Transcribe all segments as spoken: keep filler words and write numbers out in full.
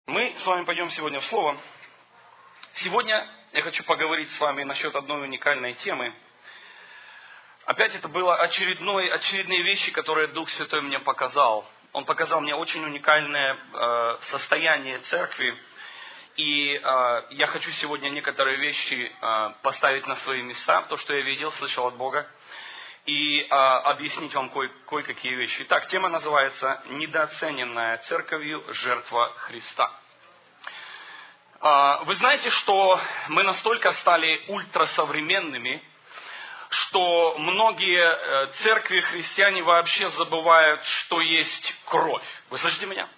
Мы с вами пойдем сегодня в Слово. Сегодня я хочу поговорить с вами насчет одной уникальной темы. Опять это было очередной, очередные вещи, которые Дух Святой мне показал. Он показал мне очень уникальное э, состояние церкви. И э, я хочу сегодня некоторые вещи э, поставить на свои места, то, что я видел, слышал от Бога, и э, объяснить вам кое- кое-какие вещи. Итак, тема называется «Недооцененная церковью жертва Христа». Э, вы знаете, что мы настолько стали ультрасовременными, что многие э, церкви, христиане вообще забывают, что есть кровь. Вы слышите меня?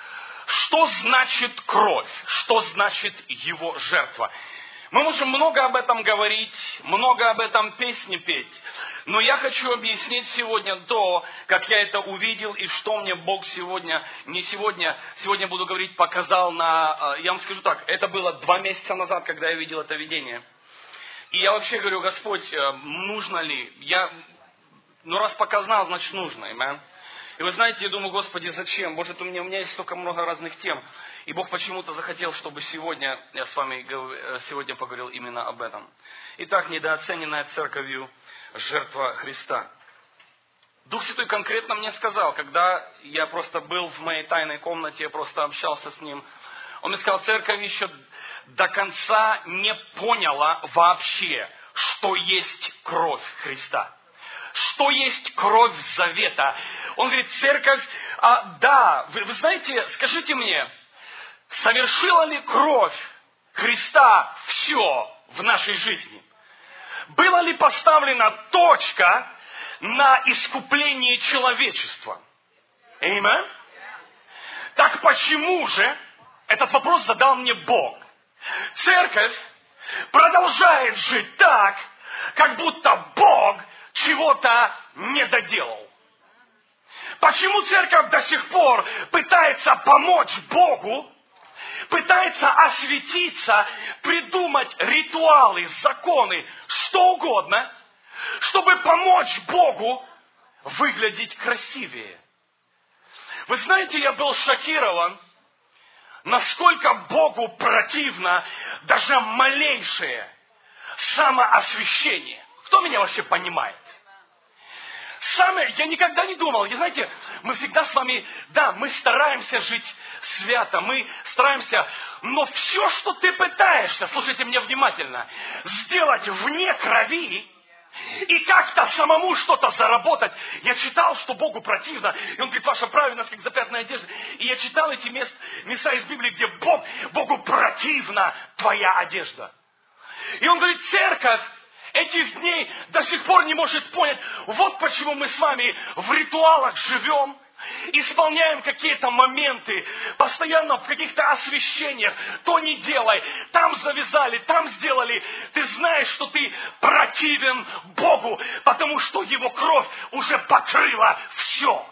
Что значит кровь? Что значит его жертва? Мы можем много об этом говорить, много об этом песни петь, но я хочу объяснить сегодня то, как я это увидел и что мне Бог сегодня, не сегодня, сегодня буду говорить, показал на, я вам скажу так, это было два месяца назад, когда я видел это видение. И я вообще говорю: Господь, нужно ли? Я, ну раз показал, значит нужно, amen. И вы знаете, я думаю: Господи, зачем? Может, у меня, у меня есть столько много разных тем. И Бог почему-то захотел, чтобы сегодня я с вами сегодня поговорил именно об этом. Итак, недооцененная церковью жертва Христа. Дух Святой конкретно мне сказал, когда я просто был в моей тайной комнате, я просто общался с Ним. Он мне сказал: церковь еще до конца не поняла вообще, что есть кровь Христа. Что есть кровь завета. Он говорит: церковь, а, да, вы, вы знаете, скажите мне, совершила ли кровь Христа все в нашей жизни? Была ли поставлена точка на искупление человечества? Аминь. Так почему же, этот вопрос задал мне Бог, церковь продолжает жить так, как будто Бог чего-то не доделал? Почему церковь до сих пор пытается помочь Богу, пытается осветиться, придумать ритуалы, законы, что угодно, чтобы помочь Богу выглядеть красивее? Вы знаете, я был шокирован, насколько Богу противно даже малейшее самоосвящение. Кто меня вообще понимает? Самое, я никогда не думал, и знаете, мы всегда с вами, да, мы стараемся жить свято, мы стараемся, но все, что ты пытаешься, слушайте меня внимательно, сделать вне крови и как-то самому что-то заработать. Я читал, что Богу противно, и Он говорит: ваша праведность, как запятная одежда. И я читал эти мест, места из Библии, где Бог, Богу противна твоя одежда. И Он говорит: церковь этих дней до сих пор не может понять, вот почему мы с вами в ритуалах живем, исполняем какие-то моменты, постоянно в каких-то освящениях, то не делай, там завязали, там сделали. Ты знаешь, что ты противен Богу, потому что Его кровь уже покрыла все.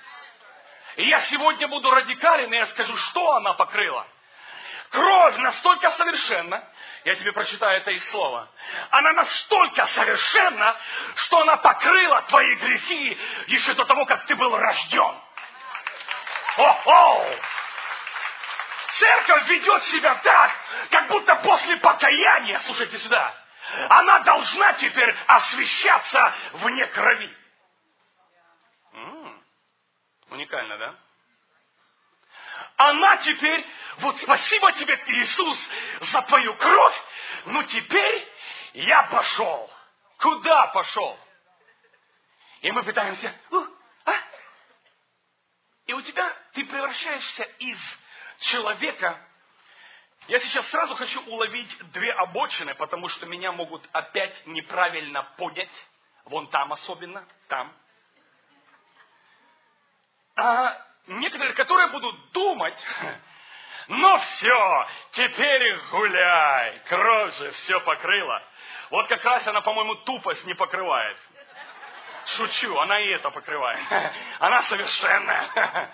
И я сегодня буду радикален, и я скажу, что она покрыла. Кровь настолько совершенна, я тебе прочитаю это из слова. Она настолько совершенна, что она покрыла твои грехи еще до того, как ты был рожден. О-о! Церковь ведет себя так, как будто после покаяния, слушайте сюда, она должна теперь освящаться вне крови. М-м, уникально, да? Она теперь, вот спасибо тебе, Иисус, за твою кровь, но теперь я пошел. Куда пошел? И мы пытаемся, ну, а? И у тебя, ты превращаешься из человека. Я сейчас сразу хочу уловить две обочины, потому что меня могут опять неправильно понять. Вон там особенно, там. А некоторые, которые будут думать: ну все, теперь гуляй, кровь же все покрыла. Вот как раз она, по-моему, тупость не покрывает. Шучу, она и это покрывает. Она совершенная.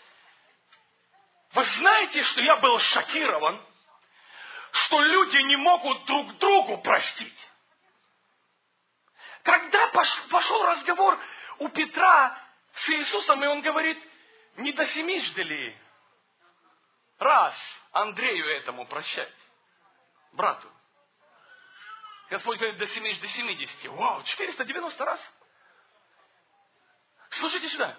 Вы знаете, что я был шокирован, что люди не могут друг другу простить. Когда пошел разговор у Петра с Иисусом, и он говорит: не до семи ждали. раз Андрею этому прощать, брату. Господь говорит, до семидесяти. Вау, четыреста девяносто раз. Слушайте сюда.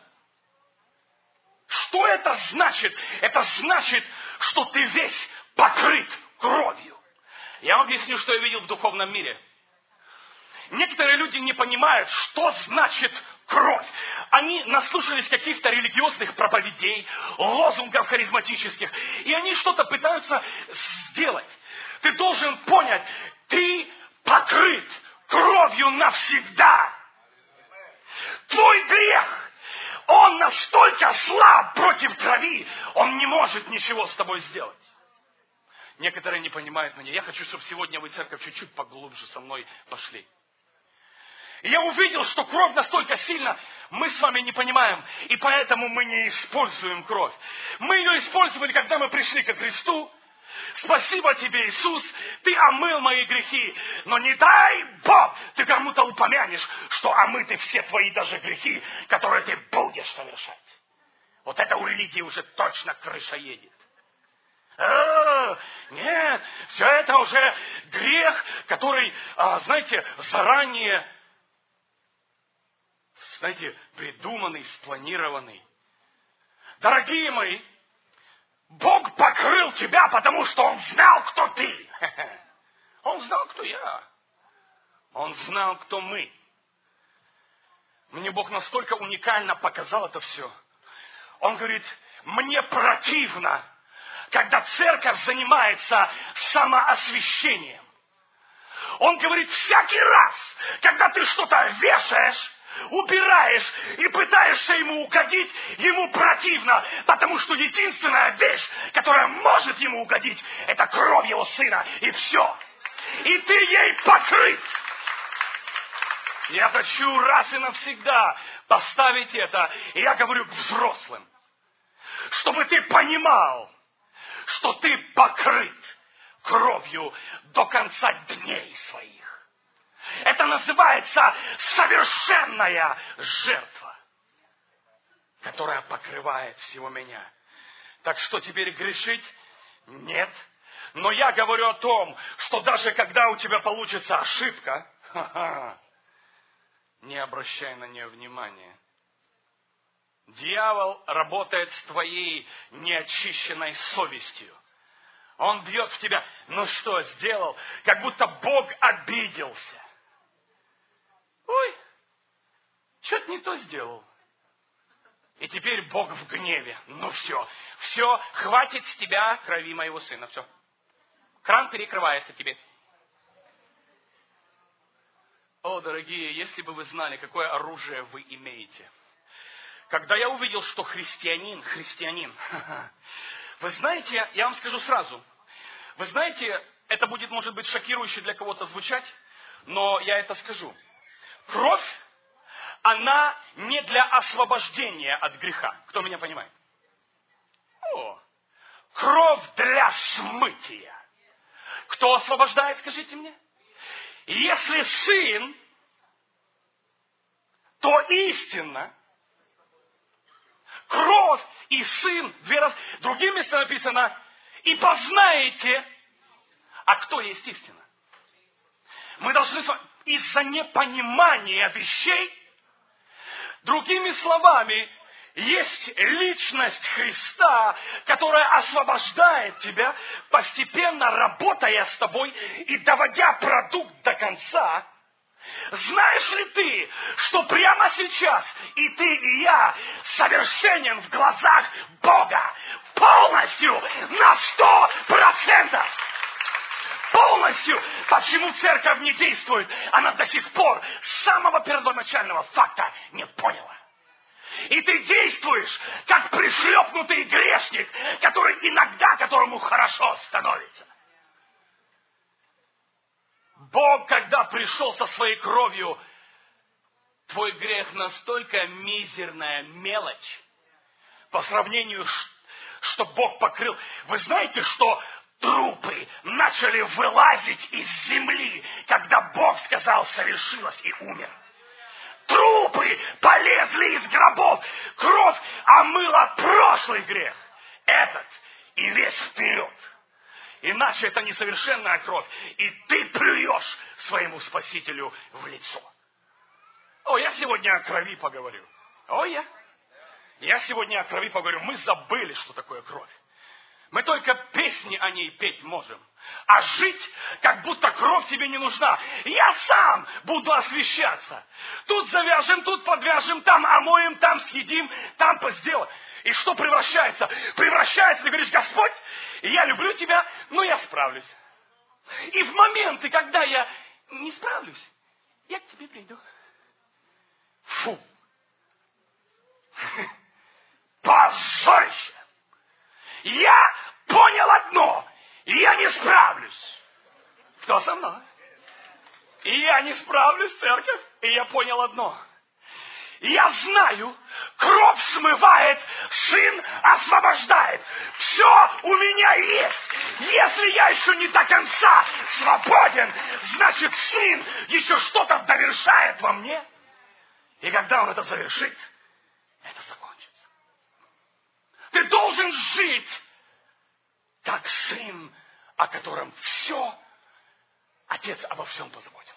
Что это значит? Это значит, что ты весь покрыт кровью. Я вам объясню, что я видел в духовном мире. Некоторые люди не понимают, что значит кровь. Они наслушались каких-то религиозных проповедей, лозунгов харизматических, и они что-то пытаются сделать. Ты должен понять, ты покрыт кровью навсегда. Твой грех, он настолько слаб против крови, он не может ничего с тобой сделать. Некоторые не понимают меня. Я хочу, чтобы сегодня вы, церковь, чуть-чуть поглубже со мной пошли. И я увидел, что кровь настолько сильна, мы с вами не понимаем, и поэтому мы не используем кровь. Мы ее использовали, когда мы пришли ко Христу. Спасибо тебе, Иисус, ты омыл мои грехи. Но не дай Бог, ты кому-то упомянешь, что омыты все твои даже грехи, которые ты будешь совершать. Вот это у религии уже точно крыша едет. А, нет, все это уже грех, который, а, знаете, заранее, знаете, придуманный, спланированный. Дорогие мои, Бог покрыл тебя, потому что Он знал, кто ты. Он знал, кто я. Он знал, кто мы. Мне Бог настолько уникально показал это все. Он говорит, мне противно, когда церковь занимается самоосвящением. Он говорит, всякий раз, когда ты что-то вешаешь, убираешь и пытаешься ему угодить, ему противно, потому что единственная вещь, которая может ему угодить, это кровь его сына, и все. И ты ей покрыт. Я хочу раз и навсегда поставить это, и я говорю к взрослым, чтобы ты понимал, что ты покрыт кровью до конца дней своих. Это называется совершенная жертва, которая покрывает всего меня. Так что теперь грешить? Нет. Но я говорю о том, что даже когда у тебя получится ошибка, ха-ха, не обращай на нее внимания. Дьявол работает с твоей неочищенной совестью. Он бьет в тебя. Ну что, сделал? Как будто Бог обиделся. Ой, что-то не то сделал. И теперь Бог в гневе. Ну все, все, хватит с тебя крови моего сына. Все. Кран перекрывается теперь. О, дорогие, если бы вы знали, какое оружие вы имеете. Когда я увидел, что христианин, христианин, вы знаете, я вам скажу сразу, вы знаете, это будет, может быть, шокирующе для кого-то звучать, но я это скажу. Кровь, она не для освобождения от греха. Кто меня понимает? О, кровь для смытия. Кто освобождает, скажите мне? Если сын, то истинно. Кровь и сын, две раз. Другим местом написано, и познаете, а кто есть истина. Мы должны из-за непонимания вещей, другими словами, есть личность Христа, которая освобождает тебя, постепенно работая с тобой и доводя продукт до конца. Знаешь ли ты, что прямо сейчас и ты, и я совершенен в глазах Бога полностью на сто процентов? Полностью. Почему церковь не действует? Она до сих пор самого первоначального факта не поняла. И ты действуешь, как пришлепнутый грешник, который иногда, которому хорошо становится. Бог, когда пришел со своей кровью, твой грех настолько мизерная мелочь, по сравнению, что Бог покрыл. Вы знаете, что трупы начали вылазить из земли, когда Бог сказал, совершилось, и умер. Трупы полезли из гробов. Кровь омыла прошлый грех. Этот и весь вперед. Иначе это несовершенная кровь, и ты плюешь своему Спасителю в лицо. О, я сегодня о крови поговорю. О, я. Я сегодня о крови поговорю. Мы забыли, что такое кровь. Мы только песни о ней петь можем. А жить, как будто кровь тебе не нужна. Я сам буду освящаться. Тут завяжем, тут подвяжем, там омоем, там съедим, там сделаем. И что превращается? Превращается, ты говоришь: Господь, я люблю тебя, но я справлюсь. И в моменты, когда я не справлюсь, я к тебе приду. Фу. Позорище. Я понял одно. Я не справлюсь. Кто со мной? И я не справлюсь, церковь. И я понял одно. Я знаю, кровь смывает, Сын освобождает. Все у меня есть. Если я еще не до конца свободен, значит, Сын еще что-то довершает во мне. И когда Он это завершит, это закончится. Ты должен жить, как сын, о котором все, Отец обо всем позаботился.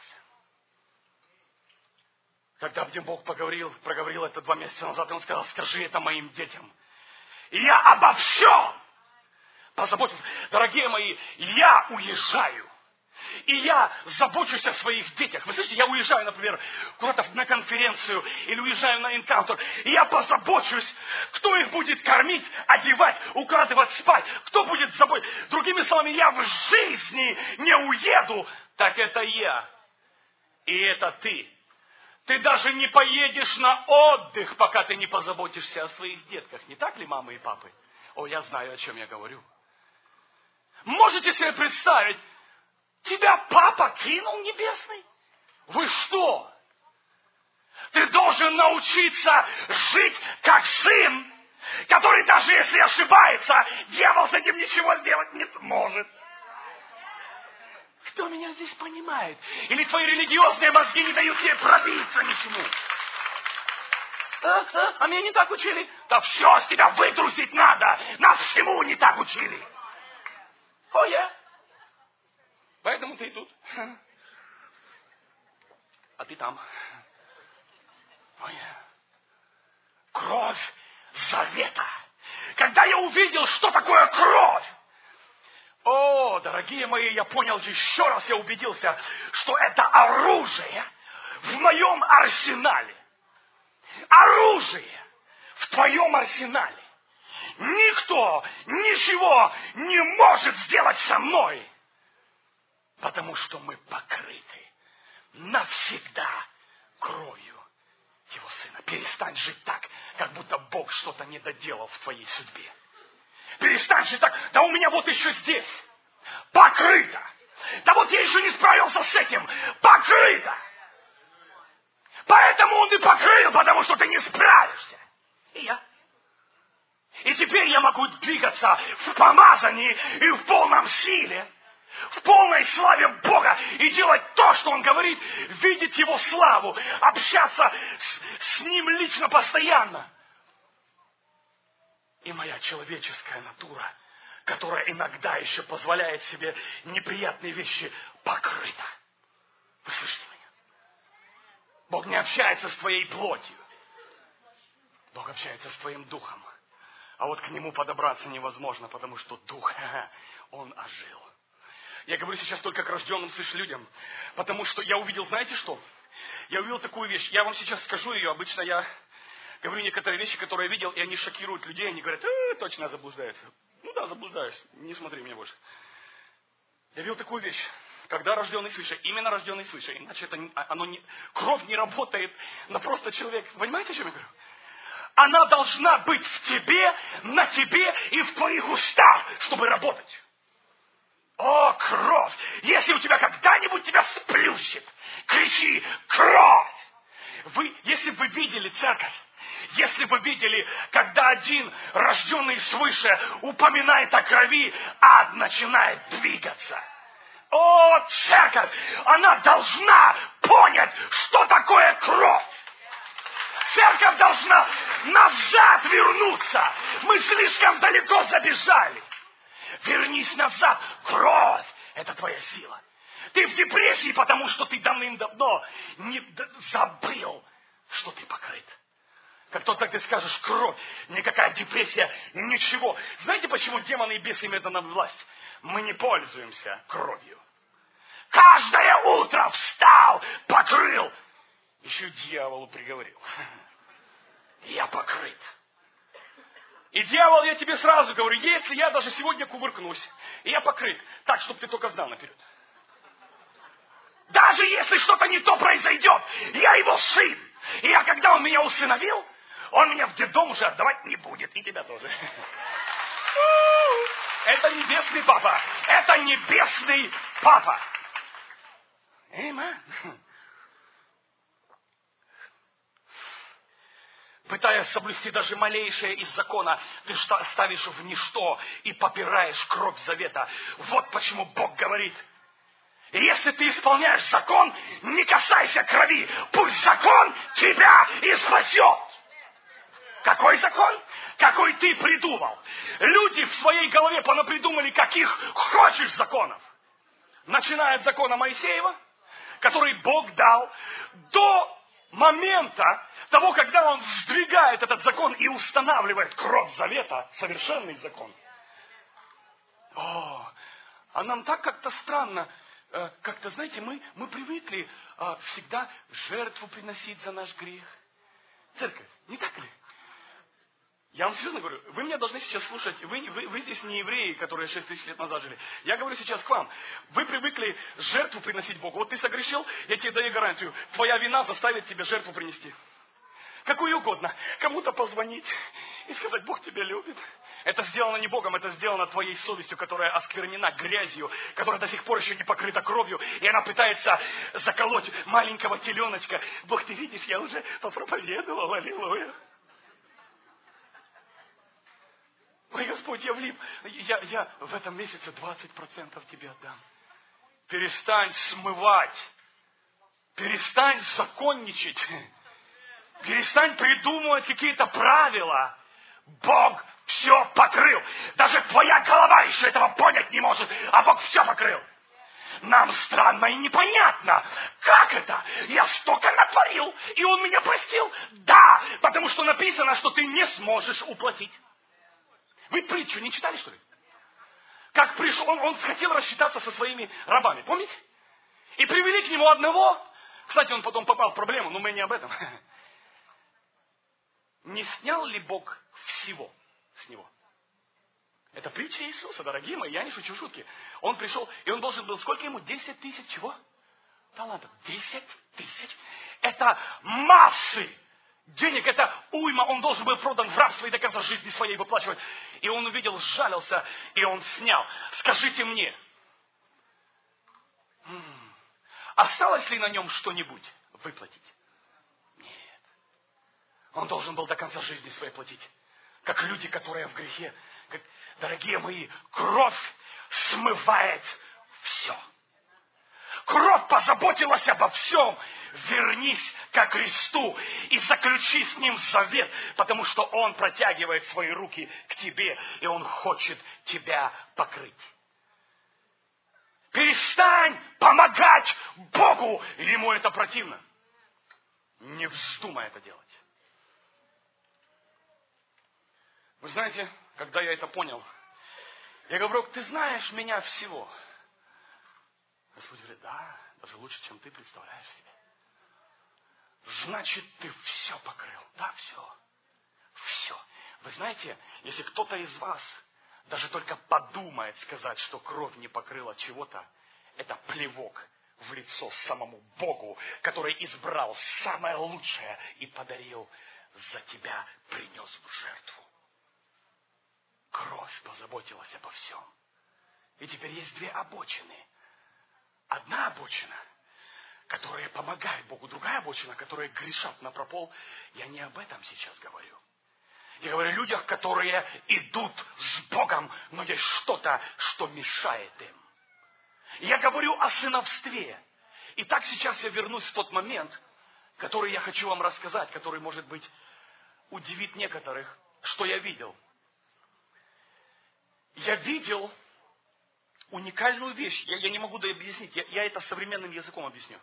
Когда мне Бог поговорил, проговорил это два месяца назад, и Он сказал: скажи это моим детям. И я обо всем позаботился. Дорогие мои, я уезжаю. И я забочусь о своих детях. Вы слышите, я уезжаю, например, куда-то на конференцию или уезжаю на энкаунтер. И я позабочусь, кто их будет кормить, одевать, укладывать спать. Кто будет заботиться. Другими словами, я в жизни не уеду. Так это я. И это ты. Ты даже не поедешь на отдых, пока ты не позаботишься о своих детках. Не так ли, мамы и папы? О, я знаю, о чем я говорю. Можете себе представить, тебя папа кинул небесный? Вы что? Ты должен научиться жить как сын, который даже если ошибается, дьявол с этим ничего сделать не сможет. Кто меня здесь понимает? Или твои религиозные мозги не дают тебе пробиться ничему? А, а, а меня не так учили? Да все с тебя вытрусить надо. Нас всему не так учили. О, я. Поэтому ты и тут. А ты там. Ой. Кровь завета. Когда я увидел, что такое кровь. О, дорогие мои, я понял еще раз, я убедился, что это оружие в моем арсенале. Оружие в твоем арсенале. Никто ничего не может сделать со мной. Потому что мы покрыты навсегда кровью Его Сына. Перестань жить так, как будто Бог что-то не доделал в твоей судьбе. Перестань жить так. Да у меня вот еще здесь покрыто. Да вот я еще не справился с этим. Покрыто. Поэтому Он и покрыл, потому что ты не справишься. И я. И теперь я могу двигаться в помазании и в полном силе. В полной славе Бога и делать то, что Он говорит, видеть Его славу, общаться с, с Ним лично постоянно. И моя человеческая натура, которая иногда еще позволяет себе неприятные вещи, покрыта. Вы слышите меня? Бог не общается с твоей плотью. Бог общается с твоим духом. А вот к Нему подобраться невозможно, потому что дух, он ожил. Я говорю сейчас только к рожденным свыше людям, потому что я увидел, знаете что? Я увидел такую вещь. Я вам сейчас скажу ее. Обычно я говорю некоторые вещи, которые я видел, и они шокируют людей. Они говорят: э, точно заблуждаются. Ну да, заблуждаюсь. Не смотри меня больше. Я видел такую вещь. Когда рожденный свыше, именно рожденный свыше, иначе это, оно не, кровь не работает на просто человека. Понимаете, о чем я говорю? Она должна быть в тебе, на тебе и в твоих устах, чтобы работать. О, кровь! Если у тебя когда-нибудь тебя сплющит, кричи: кровь! Вы, если бы вы видели церковь, если бы вы видели, когда один, рожденный свыше, упоминает о крови, ад начинает двигаться. О, церковь! Она должна понять, что такое кровь. Церковь должна назад вернуться. Мы слишком далеко забежали. Вернись назад. Кровь – это твоя сила. Ты в депрессии, потому что ты давным-давно не забыл, что ты покрыт. Как только ты скажешь кровь, никакая депрессия, ничего. Знаете, почему демоны и бесы имеют над нами власть? Мы не пользуемся кровью. Каждое утро встал, покрыл. Еще дьяволу приговорил. Я покрыт. И дьявол, я тебе сразу говорю, если я даже сегодня кувыркнусь, и я покрыт, так, чтобы ты только знал наперед. Даже если что-то не то произойдет, я его сын. И я, когда он меня усыновил, он меня в детдом уже отдавать не будет. И тебя тоже. Это небесный папа. Это небесный папа. Аминь. Пытаясь соблюсти даже малейшее из закона, ты ставишь в ничто и попираешь кровь завета. Вот почему Бог говорит: если ты исполняешь закон, не касайся крови. Пусть закон тебя и спасет. Какой закон? Какой ты придумал. Люди в своей голове понапридумали, каких хочешь законов. Начиная от закона Моисеева, который Бог дал, до момента того, когда Он сдвигает этот закон и устанавливает кровь завета, совершенный закон. О, а нам так как-то странно. Как-то, знаете, мы, мы привыкли а, всегда жертву приносить за наш грех. Церковь, не так ли? Я вам серьезно говорю, вы меня должны сейчас слушать. Вы, вы, вы здесь не евреи, которые шесть тысяч лет назад жили. Я говорю сейчас к вам. Вы привыкли жертву приносить Богу. Вот ты согрешил, я тебе даю гарантию. Твоя вина заставит тебя жертву принести. Какую угодно. Кому-то позвонить и сказать: Бог тебя любит. Это сделано не Богом, это сделано твоей совестью, которая осквернена грязью, которая до сих пор еще не покрыта кровью, и она пытается заколоть маленького теленочка. Бог, ты видишь, я уже попроповедовал, аллилуйя. Ой, Господь, я влип. Я, я в этом месяце двадцать процентов тебе отдам. Перестань смывать. Перестань законничать. Перестань придумывать какие-то правила. Бог все покрыл. Даже твоя голова еще этого понять не может, а Бог все покрыл. Нам странно и непонятно. Как это? Я столько натворил, и Он меня простил? Да, потому что написано, что ты не сможешь уплатить. Вы притчу не читали, что ли? Как пришел, он, он хотел рассчитаться со своими рабами, помните? И привели к нему одного. Кстати, он потом попал в проблему, но мы не об этом. Не снял ли Бог всего с него? Это притча Иисуса, дорогие мои, я не шучу шутки. Он пришел, и он должен был, сколько ему? Десять тысяч чего? Талантов. Десять тысяч. Это массы денег, это уйма. Он должен был продан в рабство и до конца жизни своей выплачивать. И он увидел, сжалился, и он снял. Скажите мне, осталось ли на нем что-нибудь выплатить? Нет. Он должен был до конца жизни своей платить. Как люди, которые в грехе. Как, дорогие мои, кровь смывает все. Кровь позаботилась обо всем. Вернись ко Христу и заключи с Ним завет, потому что Он протягивает свои руки к тебе, и Он хочет тебя покрыть. Перестань помогать Богу, Ему это противно. Не вздумай это делать. Вы знаете, когда я это понял, я говорю: ты знаешь меня всего. Господь говорит: да, даже лучше, чем ты представляешь себе. Значит, ты все покрыл. Да, все. Все. Вы знаете, если кто-то из вас даже только подумает сказать, что кровь не покрыла чего-то, это плевок в лицо самому Богу, который избрал самое лучшее и подарил за тебя, принес в жертву. Кровь позаботилась обо всем. И теперь есть две обочины. Одна обочина, которая помогает Богу, другая обочина, которая грешат напропол. Я не об этом сейчас говорю. Я говорю о людях, которые идут с Богом, но есть что-то, что мешает им. Я говорю о сыновстве. И так сейчас я вернусь в тот момент, который я хочу вам рассказать, который, может быть, удивит некоторых, что я видел. Я видел уникальную вещь. Я, я не могу объяснить, я, я это современным языком объясню.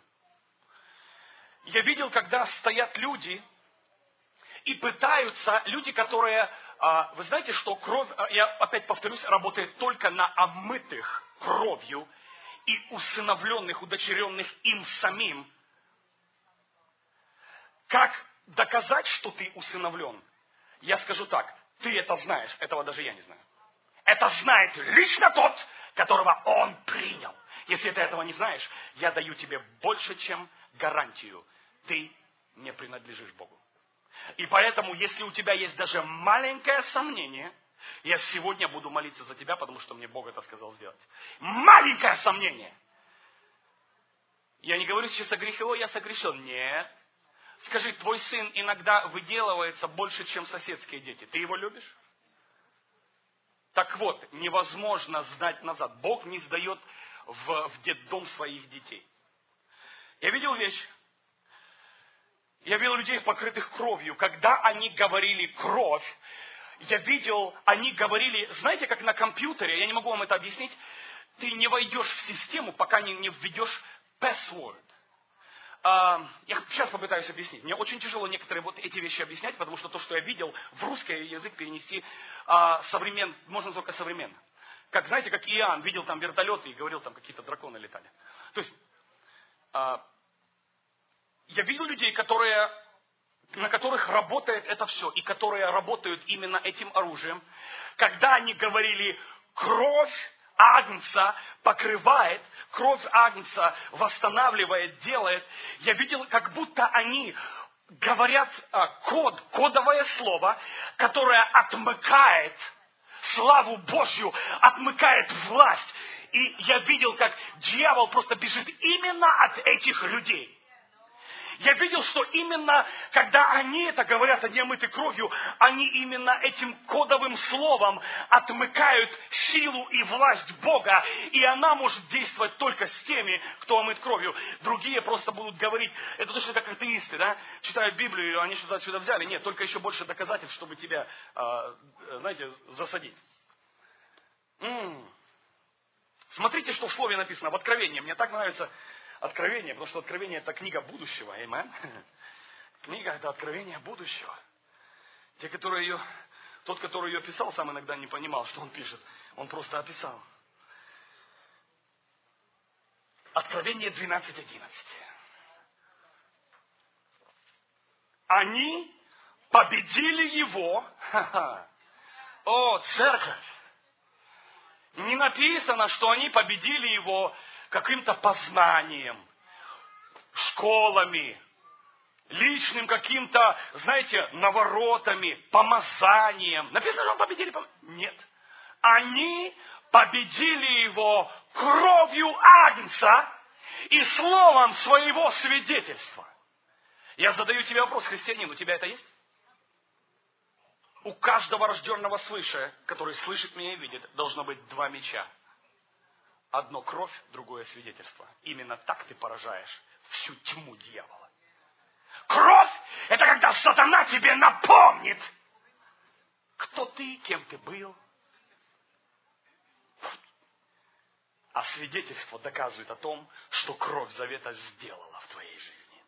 Я видел, когда стоят люди и пытаются, люди, которые, вы знаете, что кровь, я опять повторюсь, работает только на омытых кровью и усыновленных, удочеренных им самим. Как доказать, что ты усыновлен? Я скажу так, ты это знаешь, этого даже я не знаю. Это знает лично тот, которого он принял. Если ты этого не знаешь, я даю тебе больше, чем гарантию. Ты не принадлежишь Богу. И поэтому, если у тебя есть даже маленькое сомнение, я сегодня буду молиться за тебя, потому что мне Бог это сказал сделать. Маленькое сомнение. Я не говорю сейчас о грехе, о, я согрешил. Нет. Скажи, твой сын иногда выделывается больше, чем соседские дети. Ты его любишь? Так вот, невозможно сдать назад. Бог не сдает в, в детдом своих детей. Я видел вещь. Я видел людей, покрытых кровью. Когда они говорили «кровь», я видел, они говорили, знаете, как на компьютере, я не могу вам это объяснить, ты не войдешь в систему, пока не, не введешь password. Uh, я сейчас попытаюсь объяснить. Мне очень тяжело некоторые вот эти вещи объяснять, потому что то, что я видел, в русский язык перенести uh, современ, можно только современно. Как, знаете, как Иоанн видел там вертолеты и говорил, там какие-то драконы летали. То есть, uh, я видел людей, которые, на которых работает это все, и которые работают именно этим оружием. Когда они говорили «кровь Агнца покрывает, кровь Агнца восстанавливает, делает». Я видел, как будто они говорят а, код, кодовое слово, которое отмыкает славу Божью, отмыкает власть. И я видел, как дьявол просто бежит именно от этих людей. Я видел, что именно, когда они это говорят, они омыты кровью, они именно этим кодовым словом отмыкают силу и власть Бога, и она может действовать только с теми, кто омыт кровью. Другие просто будут говорить, это точно как атеисты, да, читают Библию, они что-то отсюда взяли. Нет, только еще больше доказательств, чтобы тебя, знаете, засадить. М-м. Смотрите, что в слове написано, в Откровении. Мне так нравится Откровение, потому что Откровение это книга будущего, аминь. Книга это откровение будущего. Те, которые ее, тот, который ее писал, сам иногда не понимал, что он пишет. Он просто описал. Откровение двенадцать одиннадцать. Они победили его. Ха-ха. О, церковь! Не написано, что они победили его каким-то познанием, школами, личным каким-то, знаете, наворотами, помазанием. Написано, что он победили. Нет. Они победили его кровью Агнца и словом своего свидетельства. Я задаю тебе вопрос, христианин, у тебя это есть? У каждого рожденного свыше, который слышит меня и видит, должно быть два меча. Одно кровь, другое свидетельство. Именно так ты поражаешь всю тьму дьявола. Кровь – это когда сатана тебе напомнит, кто ты, кем ты был. А свидетельство доказывает о том, что кровь завета сделала в твоей жизни.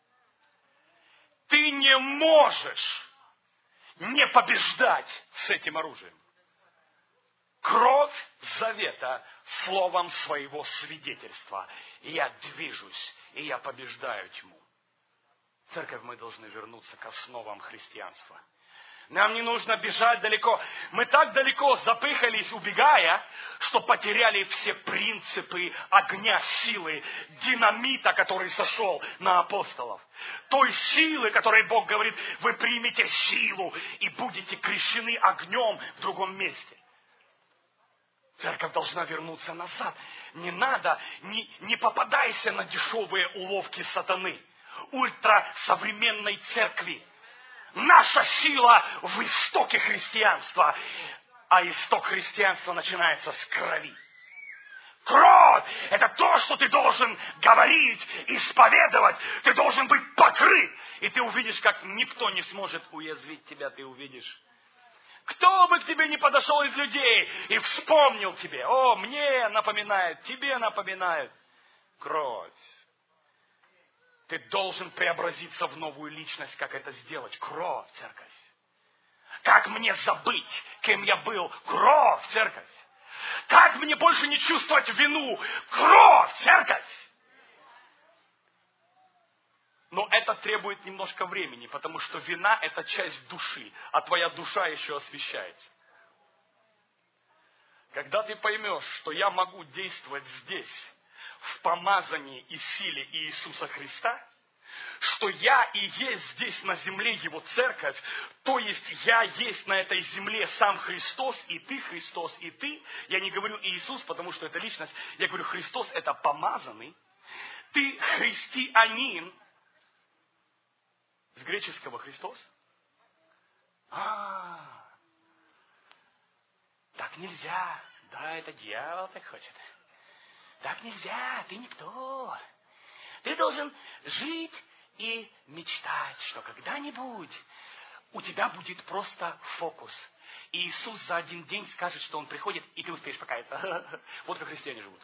Ты не можешь не побеждать с этим оружием. Кровь завета словом своего свидетельства. И я движусь, и я побеждаю тьму. Церковь, мы должны вернуться к основам христианства. Нам не нужно бежать далеко. Мы так далеко запыхались, убегая, что потеряли все принципы огня, силы, динамита, который сошел на апостолов. Той силы, которой Бог говорит, вы примете силу и будете крещены огнем в другом месте. Церковь должна вернуться назад. Не надо, не, не попадайся на дешевые уловки сатаны, ультрасовременной церкви. Наша сила в истоке христианства, а исток христианства начинается с крови. Кровь – это то, что ты должен говорить, исповедовать. Ты должен быть покрыт. И ты увидишь, как никто не сможет уязвить тебя. Ты увидишь, Кто бы к тебе не подошел из людей и вспомнил тебе. О, мне напоминает, тебе напоминает. Кровь. Ты должен преобразиться в новую личность, как это сделать. Кровь, церковь. Как мне забыть, кем я был? Кровь, церковь. Как мне больше не чувствовать вину? Кровь, церковь. Но это требует немножко времени, потому что вина – это часть души, а твоя душа еще освящается. Когда ты поймешь, что я могу действовать здесь, в помазании и силе Иисуса Христа, что я и есть здесь на земле Его церковь, то есть я есть на этой земле сам Христос, и ты Христос, и ты, я не говорю Иисус, потому что это личность, я говорю Христос – это помазанный, ты христианин, с греческого Христос? А, так нельзя. Да, это дьявол так хочет. Так нельзя, ты никто. Ты должен жить и мечтать, что когда-нибудь у тебя будет просто фокус. И Иисус за один день скажет, что Он приходит, и ты успеешь покаяться. Вот как христиане живут.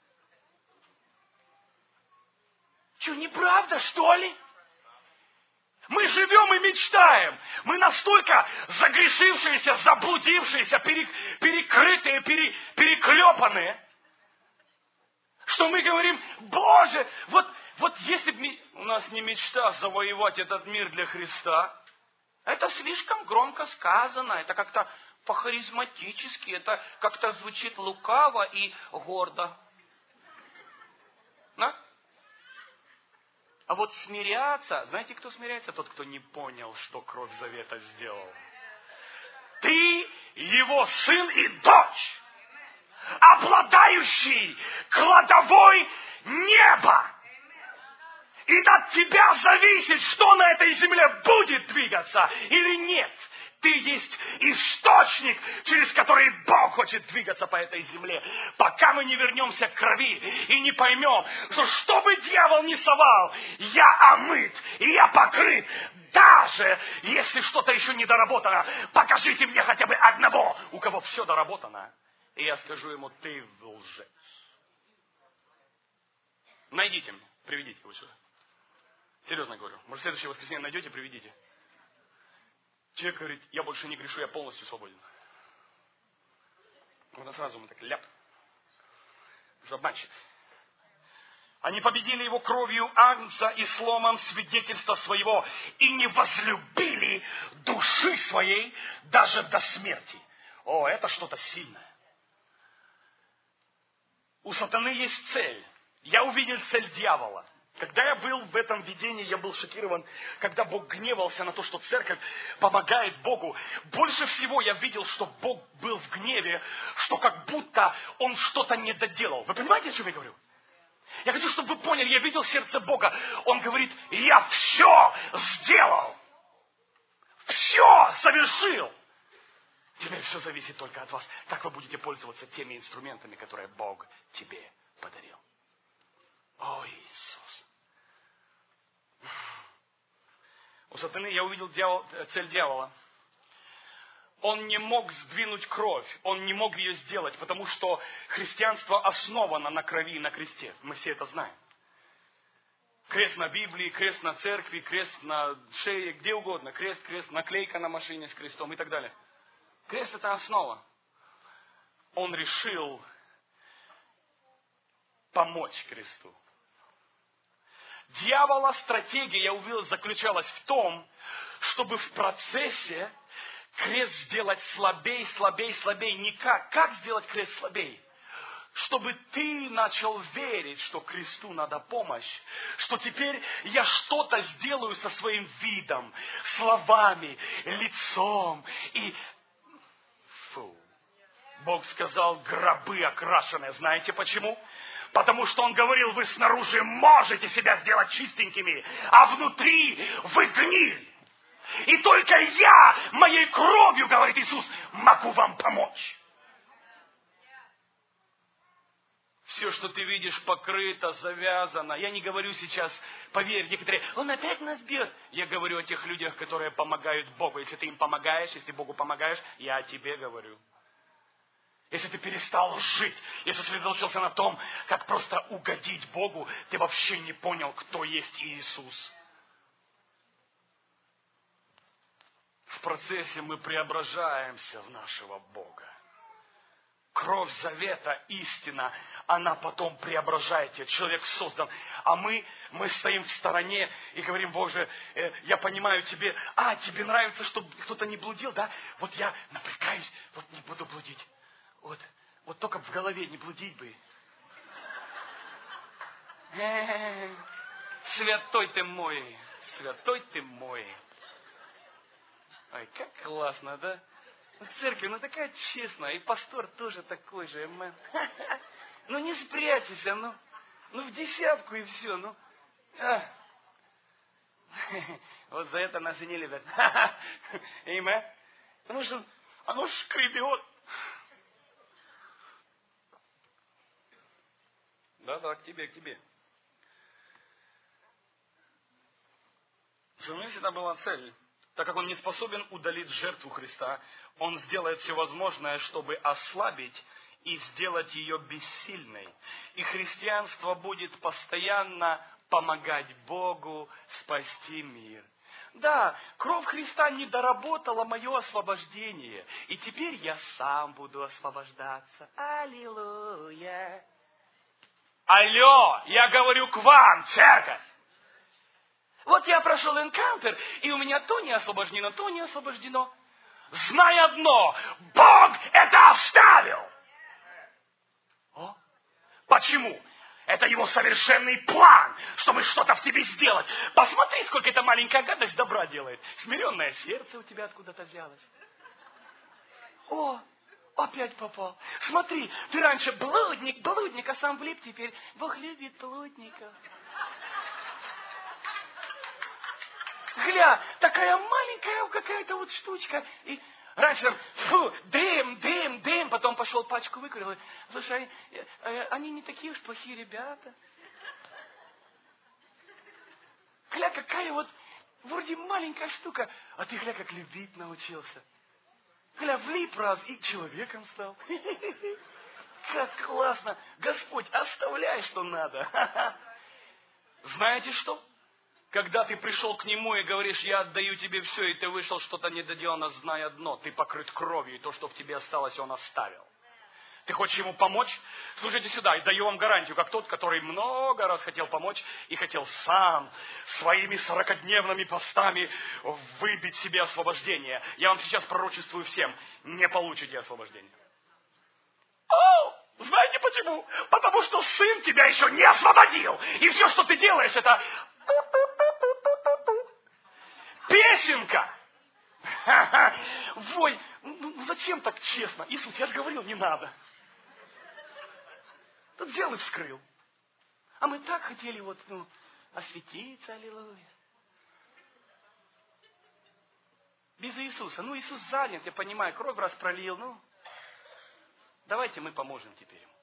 Что, неправда, что ли? Мы живем и мечтаем. Мы настолько загрешившиеся, заблудившиеся, перекрытые, пере, переклепанные, что мы говорим, Боже, вот, вот если бы у нас не мечта завоевать этот мир для Христа, это слишком громко сказано, это как-то по-харизматически, это как-то звучит лукаво и гордо. Да? А вот смиряться, знаете, кто смиряется? Тот, кто не понял, что кровь завета сделал. Ты его сын и дочь, обладающий кладовой неба. И от тебя зависит, что на этой земле будет двигаться или нет. Ты есть источник, через который Бог хочет двигаться по этой земле. Пока мы не вернемся к крови и не поймем, что что бы дьявол ни совал, я омыт и я покрыт. Даже если что-то еще не доработано, покажите мне хотя бы одного, у кого все доработано. И я скажу ему, ты лжец. Найдите мне, приведите его сюда. Серьезно говорю. Может, в следующее воскресенье найдете, приведите. Человек говорит, я больше не грешу, я полностью свободен. Вот сразу мы так ляп. Обманщик. Они победили его кровью Агнца и сломом свидетельства своего и не возлюбили души своей даже до смерти. О, это что-то сильное. У сатаны есть цель. Я увидел цель дьявола. Когда я был в этом видении, я был шокирован, когда Бог гневался на то, что церковь помогает Богу. Больше всего я видел, что Бог был в гневе, что как будто Он что-то не доделал. Вы понимаете, о чем я говорю? Я хочу, чтобы вы поняли, я видел сердце Бога. Он говорит, я все сделал. Все совершил. Теперь все зависит только от вас. Как вы будете пользоваться теми инструментами, которые Бог тебе подарил. О, Иисус. У сатаны я увидел дьявол, цель дьявола. Он не мог сдвинуть кровь, он не мог ее сделать, потому что христианство основано на крови и на кресте. Мы все это знаем. Крест на Библии, крест на церкви, крест на шее, где угодно. Крест, крест, наклейка на машине с крестом и так далее. Крест – это основа. Он решил помочь кресту. Дьявола стратегия, я увидел, заключалась в том, чтобы в процессе крест сделать слабей, слабей, слабей. Никак. Как сделать крест слабей? Чтобы ты начал верить, что кресту надо помощь, что теперь я что-то сделаю со своим видом, словами, лицом. И фу. Бог сказал, гробы окрашенные. Знаете почему? Потому что Он говорил, вы снаружи можете себя сделать чистенькими, а внутри вы гниль. И только я, моей кровью, говорит Иисус, могу вам помочь. все, что ты видишь, покрыто, завязано. Я не говорю сейчас, поверь, некоторые, он опять нас бьет. Я говорю о тех людях, которые помогают Богу. Если ты им помогаешь, если Богу помогаешь, я о тебе говорю. Если ты перестал жить, если сосредоточился на том, как просто угодить Богу, ты вообще не понял, кто есть Иисус. В процессе мы преображаемся в нашего Бога. Кровь завета, истина, она потом преображает тебя. Человек создан. А мы, мы стоим в стороне и говорим, Боже, э, я понимаю тебе, а, тебе нравится, чтобы кто-то не блудил, да? Вот я напрягаюсь, вот не буду блудить. Вот, вот только в голове не блудить бы. Э-э-э, святой ты мой, святой ты мой. Ой, как классно, да? Церковь, ну такая честная, и пастор тоже такой же, амен. Ну не спрячься, ну. Ну в десятку и все, ну. А. Вот за это нас и не любят. Амен. Потому что оно шкребет. Да-да, к тебе, к тебе. Что у меня всегда была цель. Так как он не способен удалить жертву Христа, он сделает все возможное, чтобы ослабить и сделать ее бессильной. И христианство будет постоянно помогать Богу спасти мир. Да, кровь Христа не доработала мое освобождение. И теперь я сам буду освобождаться. Аллилуйя. Алло, я говорю к вам, церковь. Вот я прошел энкаунтер, и у меня то не освобождено, то не освобождено. Знай одно, Бог это оставил. О? Почему? Это его совершенный план, чтобы что-то в тебе сделать. Посмотри, сколько эта маленькая гадость добра делает. Смиренное сердце у тебя откуда-то взялось. О, опять попал. Смотри, ты раньше блудник, блудник, а сам влип теперь. Бог любит блудников. Гля, такая маленькая какая-то вот штучка. И раньше, фу, дым, дым, дым. Потом пошел пачку выкурил. Слушай, они не такие уж плохие ребята. Гля, какая вот, вроде маленькая штука. А ты, гля, как любить научился. Гля, влип раз и человеком стал. Как классно. Господь, оставляй, что надо. Знаете что? Когда ты пришел к Нему и говоришь, я отдаю тебе все, и ты вышел, что-то недоделано, знай одно, ты покрыт кровью, и то, что в тебе осталось, Он оставил. Ты хочешь Ему помочь? Слушайте сюда, и даю вам гарантию, как тот, который много раз хотел помочь, и хотел сам своими сорокадневными постами выбить себе освобождение. Я вам сейчас пророчествую всем, не получите освобождение. О, знаете почему? Потому что Сын тебя еще не освободил, и все, что ты делаешь, это... Песенка! Вой, ну зачем так честно? Иисус, я же говорил, не надо. Тут взял и вскрыл. А мы так хотели вот, ну, осветиться, аллилуйя. Без Иисуса. Ну, Иисус занят, я понимаю, кровь раз пролил, ну. Давайте мы поможем теперь ему.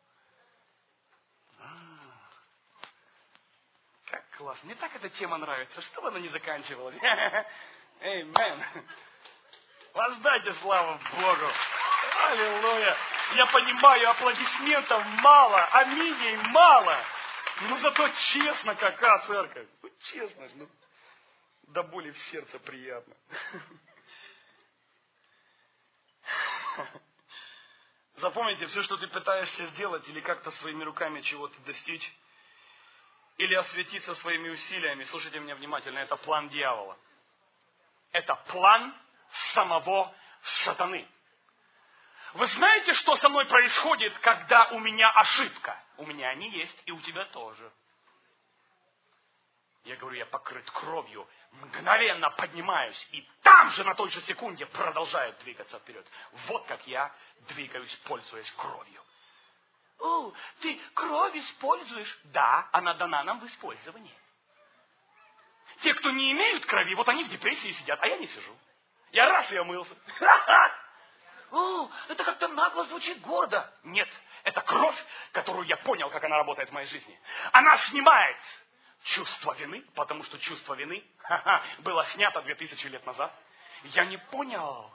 Как классно. Мне так эта тема нравится, чтобы она не заканчивалась. Эймен. Воздайте славу Богу. Аллилуйя. Я понимаю, аплодисментов мало, аминей мало. Но зато честно, какая церковь. Ну, честно, ну, до боли в сердце приятно. Запомните, все, что ты пытаешься сделать или как-то своими руками чего-то достичь, или осветиться своими усилиями, слушайте меня внимательно, это план дьявола. Это план самого сатаны. Вы знаете, что со мной происходит, когда у меня ошибка? У меня они есть, и у тебя тоже. Я говорю, я покрыт кровью, мгновенно поднимаюсь, и там же на той же секунде продолжаю двигаться вперед. Вот как я двигаюсь, пользуясь кровью. О, ты кровь используешь? Да, она дана нам в использовании. Те, кто не имеют крови, вот они в депрессии сидят, а я не сижу. Я раз и омылся. О, это как-то нагло звучит гордо. Нет, это кровь, которую которую я понял, как она работает в моей жизни. Она снимает чувство вины, потому что чувство вины ха-ха, было снято две тысячи лет назад. Я не понял.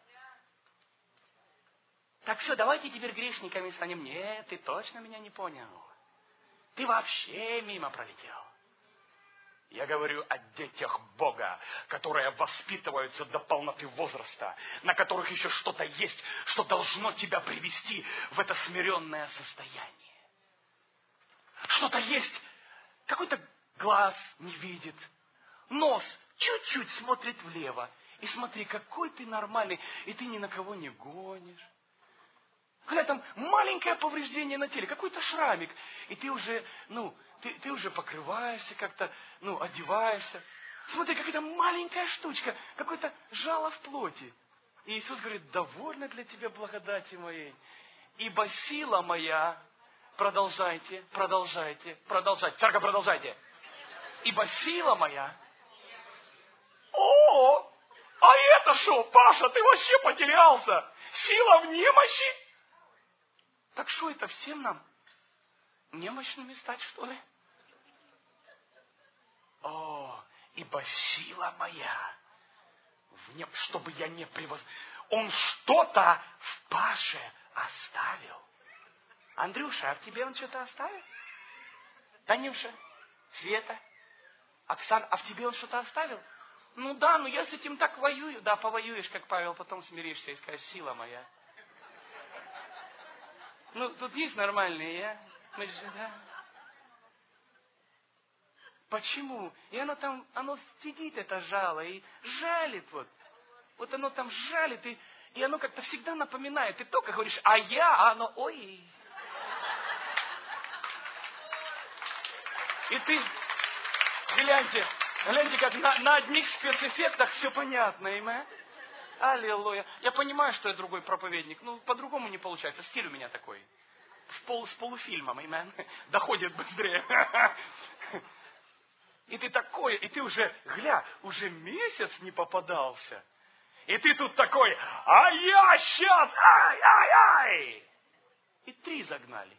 Так все, давайте теперь грешниками станем. Нет, ты точно меня не понял. Ты вообще мимо пролетел. Я говорю о детях Бога, которые воспитываются до полноты возраста, на которых еще что-то есть, что должно тебя привести в это смиренное состояние. Что-то есть, какой-то глаз не видит, нос чуть-чуть смотрит влево. И смотри, какой ты нормальный, и ты ни на кого не гонишь. Когда там маленькое повреждение на теле, какой-то шрамик, и ты уже, ну, ты, ты уже покрываешься как-то, ну, одеваешься. Смотри, какая-то маленькая штучка, какое-то жало в плоти. И Иисус говорит, довольно для тебя благодати моей. Ибо сила моя, продолжайте, продолжайте, продолжайте. Церковь, продолжайте. Ибо сила моя. О, а это что, Паша, ты вообще потерялся? Сила в немощи? Так что это, всем нам немощными стать, что ли? О, ибо сила моя, в нем, чтобы я не превоз... Он что-то в Паше оставил. Андрюша, а в тебе он что-то оставил? Танюша, Света, Оксана, а в тебе он что-то оставил? Ну да, ну я с этим так воюю. Да, повоюешь, как Павел, потом смиришься и скажешь, сила моя. Ну, тут есть нормальные, я? Мы же, да. Почему? И оно там, оно сидит, это жало, и жалит вот. Вот оно там жалит, и, и оно как-то всегда напоминает. Ты только говоришь, а я, а оно, ой. И ты, гляньте, гляньте, как на, на одних спецэффектах все понятно, имя. Аллилуйя. Я понимаю, что я другой проповедник, но по-другому не получается. Стиль у меня такой. В пол, с полуфильмом, имен. Доходит быстрее. И ты такой, и ты уже, гля, уже месяц не попадался. И ты тут такой, а я сейчас, ай, ай, ай. И три загнали.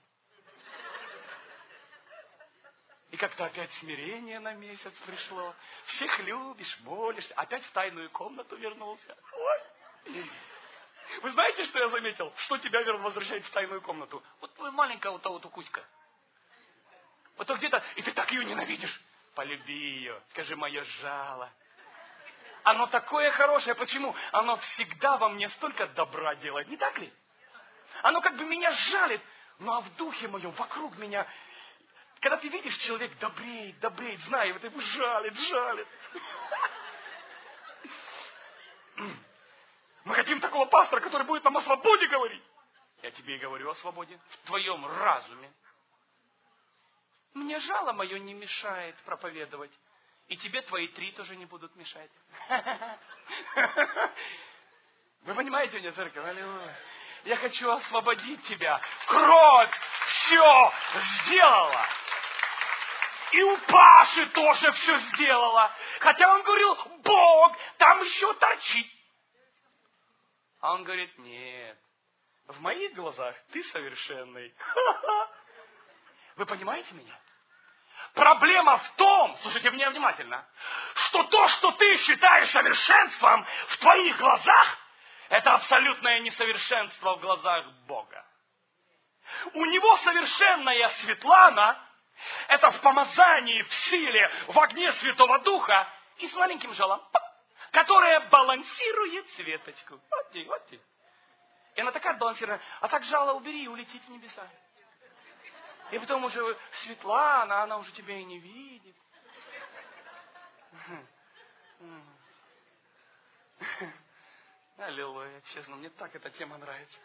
И как-то опять смирение на месяц пришло. Всех любишь, молишься. Опять в тайную комнату вернулся. Ой. Вы знаете, что я заметил? Что тебя возвращает в тайную комнату? Вот твоя маленькая вот та вот Кузька. Вот то где-то, и ты так ее ненавидишь. Полюби ее. Скажи, мое жало. Оно такое хорошее. Почему? Оно всегда во мне столько добра делает. Не так ли? Оно как бы меня жалит. Ну а в духе моем, вокруг меня... Когда ты видишь, человек добреет, добреет, знай, вот его жалит, жалит. Мы хотим такого пастора, который будет нам о свободе говорить. Я тебе и говорю о свободе. В твоем разуме. Мне жало мое не мешает проповедовать. И тебе твои три тоже не будут мешать. Вы понимаете меня, церковь? Аллилуйя. Я хочу освободить тебя. Кровь все сделала. И у Паши тоже все сделала. Хотя он говорил, Бог там еще торчит. А он говорит, нет, в моих глазах ты совершенный. Вы понимаете меня? Проблема в том, слушайте меня внимательно, что то, что ты считаешь совершенством в твоих глазах, это абсолютное несовершенство в глазах Бога. У него совершенная Светлана, это в помазании, в силе, в огне Святого Духа и с маленьким жалом, которая балансирует Светочку. Вот ты, вот ты. И она такая балансированная. А так жало убери и улетит в небеса. И потом уже Светлана, она уже тебя и не видит. Аллилуйя, честно, мне так эта тема нравится.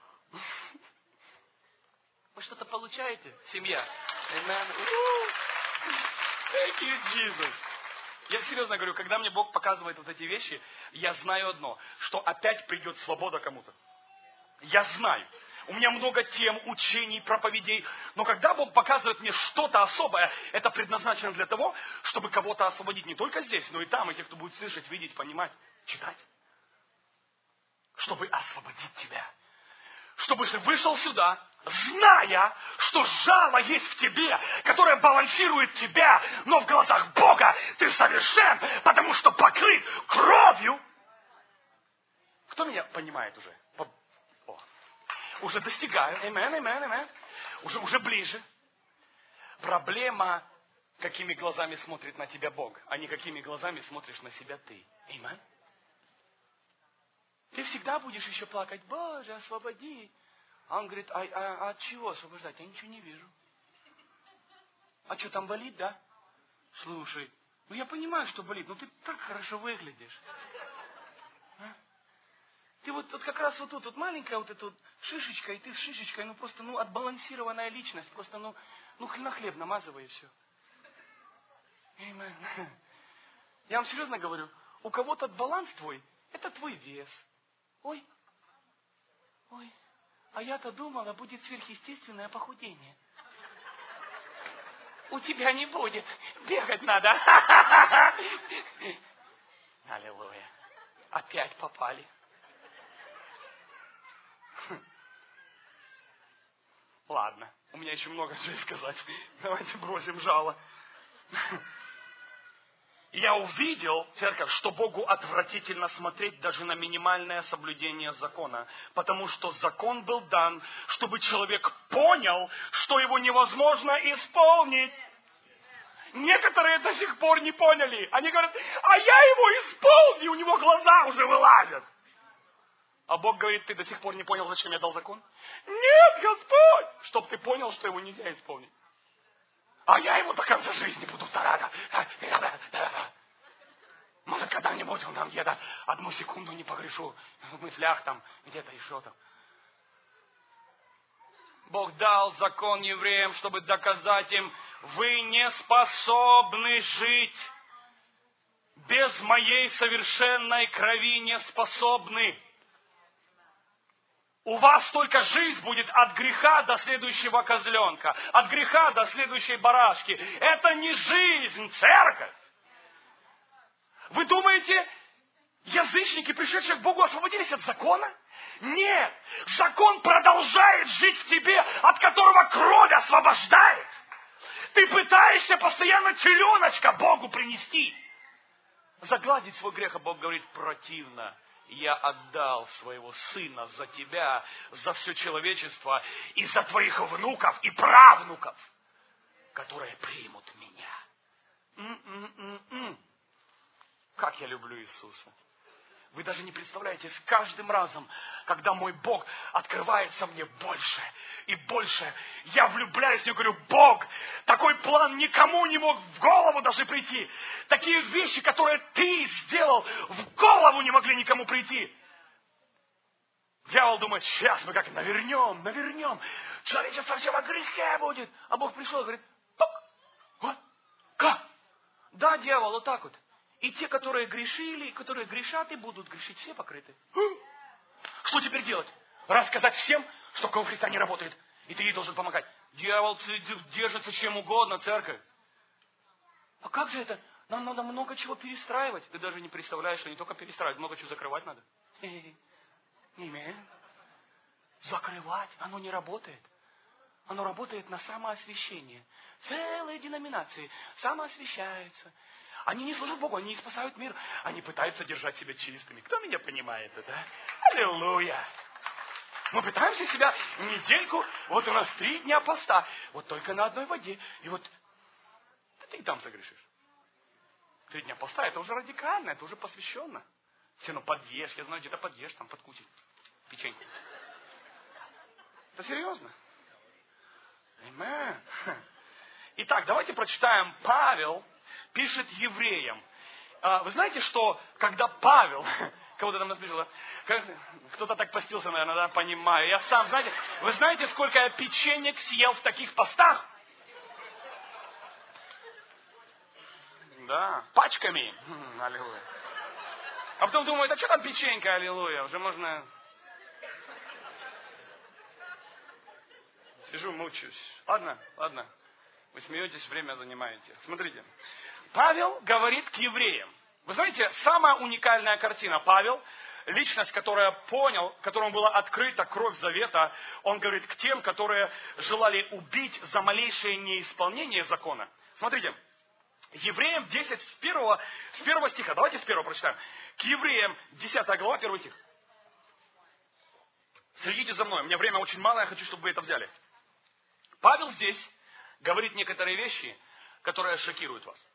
Вы что-то получаете, семья? Amen. Thank you, Jesus. Я серьезно говорю, когда мне Бог показывает вот эти вещи, я знаю одно, что опять придет свобода кому-то. Я знаю. У меня много тем, учений, проповедей. Но когда Бог показывает мне что-то особое, это предназначено для того, чтобы кого-то освободить. Не только здесь, но и там, и те, кто будет слышать, видеть, понимать, читать. Чтобы освободить тебя. Чтобы ты вышел сюда, зная, что жало есть в тебе, которое балансирует тебя, но в глазах Бога ты совершен, потому что покрыт кровью. Кто меня понимает уже? О, уже достигаю. Amen, amen, amen. Уже, уже ближе. Проблема, какими глазами смотрит на тебя Бог, а не какими глазами смотришь на себя ты. Amen. Ты всегда будешь еще плакать: Боже, освободи. А он говорит: а, а, а от чего освобождать? Я ничего не вижу. А что, там болит, да? Слушай, ну я понимаю, что болит, но ты так хорошо выглядишь. А? Ты вот, вот как раз вот тут вот маленькая вот эта вот шишечка, и ты с шишечкой, ну просто ну отбалансированная личность, просто ну, ну на хлеб намазывай и все. Amen. Я вам серьезно говорю, у кого-то баланс твой, это твой вес. Ой, ой, а я-то думала, будет сверхъестественное похудение. У тебя не будет, бегать надо. Аллилуйя. Опять попали. Ладно, у меня еще много чего сказать. Давайте бросим жало. Я увидел, церковь, что Богу отвратительно смотреть даже на минимальное соблюдение закона. Потому что закон был дан, чтобы человек понял, что его невозможно исполнить. Некоторые до сих пор не поняли. Они говорят: а я его исполню, у него глаза уже вылазят. А Бог говорит: ты до сих пор не понял, зачем я дал закон? Нет, Господь! Чтоб ты понял, что его нельзя исполнить. А я его до конца жизни буду стараться. Может, когда-нибудь он там где-то одну секунду не погрешу. В мыслях там, где-то еще там. Бог дал закон евреям, чтобы доказать им: вы не способны жить. Без моей совершенной крови не способны. У вас только жизнь будет от греха до следующего козленка, от греха до следующей барашки. Это не жизнь, церковь. Вы думаете, язычники, пришедшие к Богу, освободились от закона? Нет, закон продолжает жить в тебе, от которого кровь освобождает. Ты пытаешься постоянно теленочка Богу принести. Загладить свой грех, а Бог говорит: противно. Я отдал своего сына за тебя, за все человечество и за твоих внуков и правнуков, которые примут меня. М-м-м-м. Как я люблю Иисуса. Вы даже не представляете, с каждым разом, когда мой Бог открывается мне больше и больше, я влюбляюсь в Него, говорю: Бог, такой план никому не мог в голову даже прийти. Такие вещи, которые Ты сделал, в голову не могли никому прийти. Дьявол думает: сейчас мы как навернем, навернем. Человечество все во грехе будет. А Бог пришел и говорит: вот, как? Да, дьявол, вот так вот. И те, которые грешили, которые грешат и будут грешить, все покрыты. Что теперь делать? Рассказать всем, что кровь Христа не работает, и ты ей должен помогать. Дьявол держится чем угодно, церковь. А как же это? Нам надо много чего перестраивать. Ты даже не представляешь, что не только перестраивать, много чего закрывать надо. Имя. Закрывать, оно не работает. Оно работает на самоосвящение. Целые деноминации самоосвящаются. Они не служат Богу, они не спасают мир. Они пытаются держать себя чистыми. Кто меня понимает это? Аллилуйя! Мы пытаемся себя недельку, вот у нас три дня поста, вот только на одной воде. И вот ты и там согрешишь. Три дня поста, это уже радикально, это уже посвященно. Все, ну подъешь, я знаю, где-то подъешь, там подкусить печеньку. Это серьезно. Аминь. Итак, давайте прочитаем. Павел пишет евреям. Вы знаете, что когда Павел, кого-то там насмешил, кто-то так постился, наверное, да, понимаю. Я сам, знаете, вы знаете, сколько я печенек съел в таких постах? Да, пачками. Аллилуйя. А потом думаю: а что там печенька, аллилуйя, уже можно... Сижу, мучаюсь. Ладно, ладно. Вы смеетесь, время занимаете. Смотрите. Павел говорит к евреям. Вы знаете, самая уникальная картина. Павел личность, которая понял, которому была открыта кровь завета, он говорит к тем, которые желали убить за малейшее неисполнение закона. Смотрите, Евреям десять, с первого, с первого стиха, давайте с первого прочитаем. К Евреям, десятая глава, первый стих. Следите за мной, у меня время очень мало, я хочу, чтобы вы это взяли. Павел здесь говорит некоторые вещи, которые шокируют вас.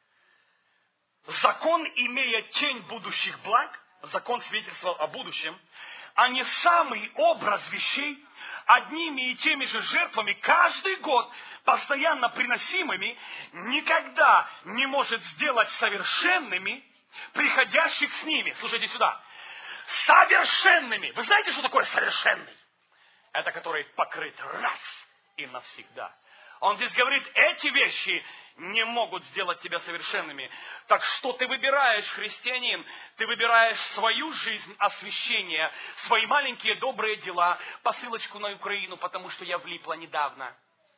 Закон, имея тень будущих благ, закон свидетельствовал о будущем, а не самый образ вещей, одними и теми же жертвами каждый год, постоянно приносимыми, никогда не может сделать совершенными приходящих с ними. Слушайте сюда. Совершенными. Вы знаете, что такое совершенный? Это который покрыт раз и навсегда. Он здесь говорит, эти вещи не могут сделать тебя совершенными. Так что ты выбираешь, христианин? Ты выбираешь свою жизнь освящения, свои маленькие добрые дела, посылочку на Украину, потому что я влипла недавно.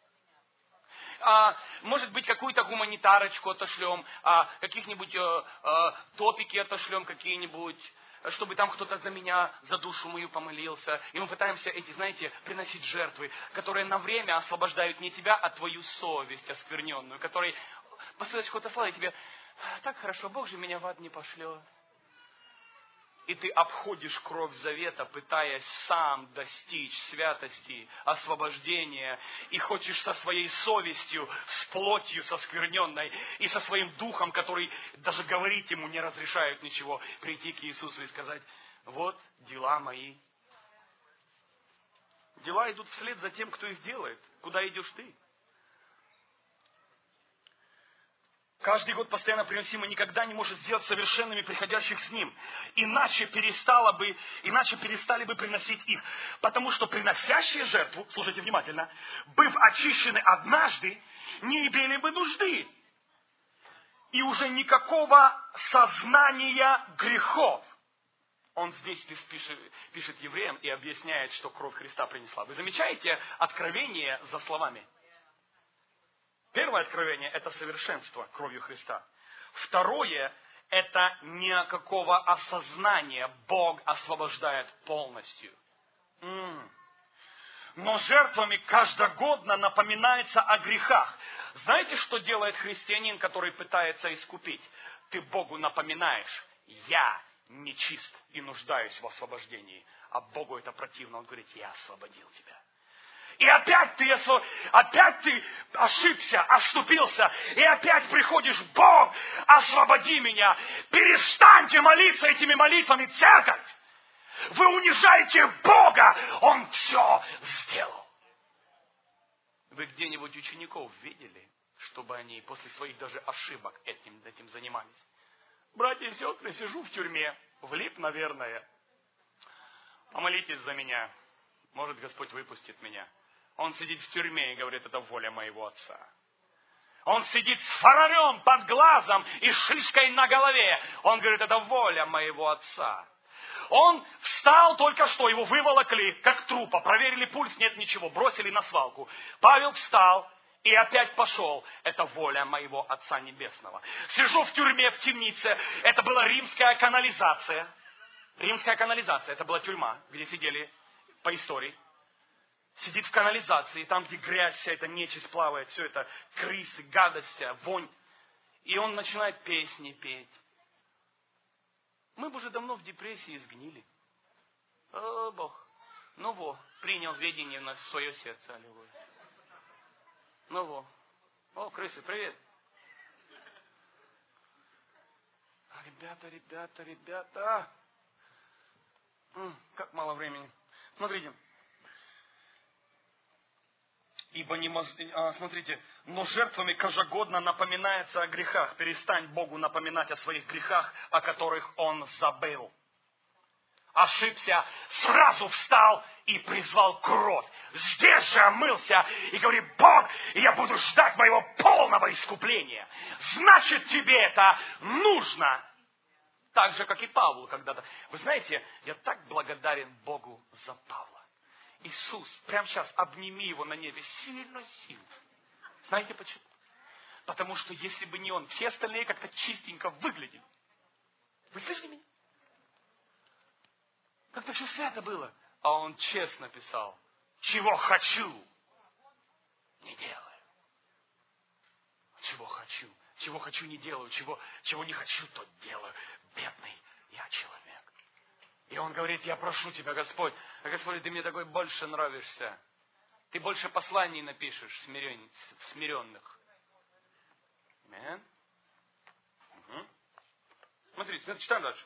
А, может быть, какую-то гуманитарочку отошлем, а, каких-нибудь а, а, топики отошлем, какие-нибудь, чтобы там кто-то за меня, за душу мою помолился. И мы пытаемся эти, знаете, приносить жертвы, которые на время освобождают не тебя, а твою совесть оскверненную, который посылочку отослал, и тебе так хорошо, Бог же меня в ад не пошлет. И ты обходишь кровь завета, пытаясь сам достичь святости, освобождения, и хочешь со своей совестью, с плотью соскверненной, и со своим духом, который даже говорить ему не разрешает ничего, прийти к Иисусу и сказать, вот дела мои. Дела идут вслед за тем, кто их делает. Куда идешь ты? Каждый год постоянно приносимый никогда не может сделать совершенными приходящих с ним. Иначе, перестало бы, иначе перестали бы приносить их. Потому что приносящие жертву, слушайте внимательно, быв очищены однажды, не имели бы нужды. И уже никакого сознания грехов. Он здесь пишет, пишет евреям и объясняет, что кровь Христа принесла. Вы замечаете откровение за словами? Первое откровение – это совершенство кровью Христа. Второе – это никакого осознания. Бог освобождает полностью. М-м. Но жертвами каждогодно напоминается о грехах. Знаете, что делает христианин, который пытается искупить? Ты Богу напоминаешь: я нечист и нуждаюсь в освобождении. А Богу это противно. Он говорит: я освободил тебя. И опять ты, опять ты ошибся, оступился. И опять приходишь: Бог, освободи меня. Перестаньте молиться этими молитвами, церковь. Вы унижаете Бога. Он все сделал. Вы где-нибудь учеников видели, чтобы они после своих даже ошибок этим, этим занимались? Братья и сестры, сижу в тюрьме. Влип, наверное. Помолитесь за меня. Может, Господь выпустит меня. Он сидит в тюрьме и говорит: это воля моего Отца. Он сидит с фонарем под глазом и шишкой на голове. Он говорит: это воля моего Отца. Он встал только что, его выволокли, как трупа, проверили пульс, нет ничего, бросили на свалку. Павел встал и опять пошел. Это воля моего Отца Небесного. Сижу в тюрьме, в темнице. Это была римская канализация. Римская канализация, это была тюрьма, где сидели по истории. Сидит в канализации, там, где грязь, вся эта нечисть плавает, все это крысы, гадость, вонь. И он начинает песни петь. Мы бы уже давно в депрессии сгнили. О, Бог. Ну во, принял ведение в свое сердце. Аллилуйя. Ну во. О, крысы, привет. Ребята, ребята, ребята. М, как мало времени. Смотрите. Ибо не мож... а, смотрите, но жертвами каждогодно напоминается о грехах. Перестань Богу напоминать о своих грехах, о которых Он забыл. Ошибся, сразу встал и призвал кровь. Здесь же омылся и говорит: Бог, я буду ждать моего полного искупления. Значит, тебе это нужно. Так же, как и Павлу когда-то. Вы знаете, я так благодарен Богу за Павла. Иисус, прямо сейчас обними его на небе сильно-сильно. Знаете почему? Потому что если бы не он, все остальные как-то чистенько выглядели. Вы слышите меня? Как-то все свято было. А он честно писал. Чего хочу, не делаю. Чего хочу, чего хочу не делаю, чего, чего не хочу, то делаю. Бедный я человек. И он говорит, я прошу тебя, Господь. А Господь, ты мне такой больше нравишься. Ты больше посланий напишешь в смиренных. Аминь. Угу. Смотрите, смотрите, читаем дальше.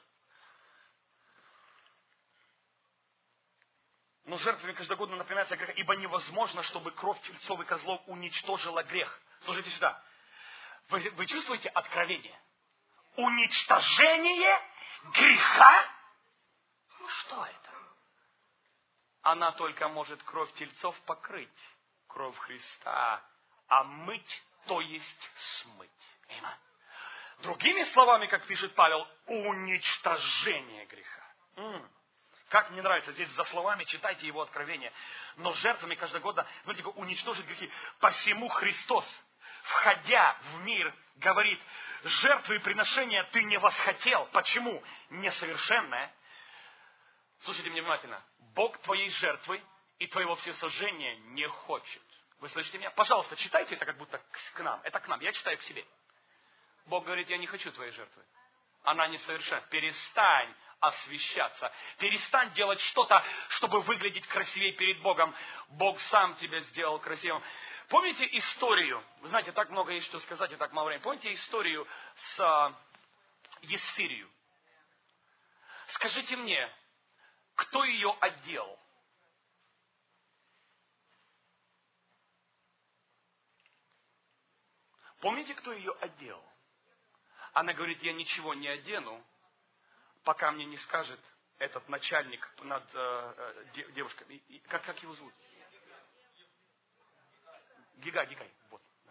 Но жертвами каждогодно напоминается грех, ибо невозможно, чтобы кровь тельцов и козлов уничтожила грех. Слушайте сюда. Вы, вы чувствуете откровение? Уничтожение греха? Ну что это? Она только может кровь тельцов покрыть, кровь Христа, а мыть, то есть смыть. Аминь. Другими словами, как пишет Павел, уничтожение греха. М-м. Как мне нравится, здесь за словами читайте его откровение. Но жертвами каждогодно, смотрите, уничтожить грехи. Посему Христос, входя в мир, говорит, жертвы и приношения ты не восхотел. Почему? Несовершенное. Слушайте меня внимательно. Бог твоей жертвы и твоего всесожжения не хочет. Вы слышите меня? Пожалуйста, читайте это как будто к нам. Это к нам. Я читаю к себе. Бог говорит, я не хочу твоей жертвы. Она несовершенна. Перестань освящаться. Перестань делать что-то, чтобы выглядеть красивее перед Богом. Бог сам тебя сделал красивым. Помните историю? Вы знаете, так много есть что сказать, и так мало времени. Помните историю с а, Есфирью? Скажите мне, кто ее одел? Помните, кто ее одел? Она говорит, я ничего не одену, пока мне не скажет этот начальник над э, э, девушкой. И, и, как, как его зовут? Гигай, Гигай. Вот. Да.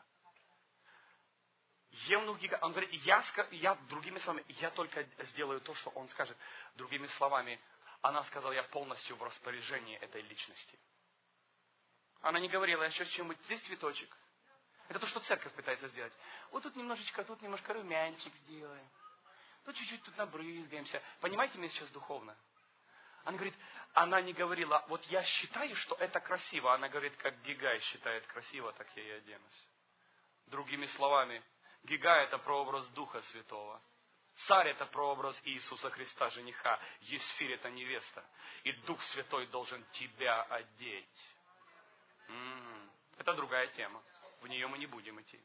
Евнух Гигай. Он говорит, я, я, другими словами, я только сделаю то, что он скажет. Другими словами, она сказала, я полностью в распоряжении этой личности. Она не говорила, я еще чем-нибудь, здесь цветочек. Это то, что церковь пытается сделать. Вот тут немножечко, тут немножко румянчик сделаем. Тут чуть-чуть тут набрызгаемся. Понимаете меня сейчас духовно? Она говорит, она не говорила, вот я считаю, что это красиво. Она говорит, как Гигай считает красиво, так я и оденусь. Другими словами, Гигай это прообраз Духа Святого. Царь это прообраз Иисуса Христа, жениха. Есфирь это невеста. И Дух Святой должен тебя одеть. М-м-м. Это другая тема. В нее мы не будем идти.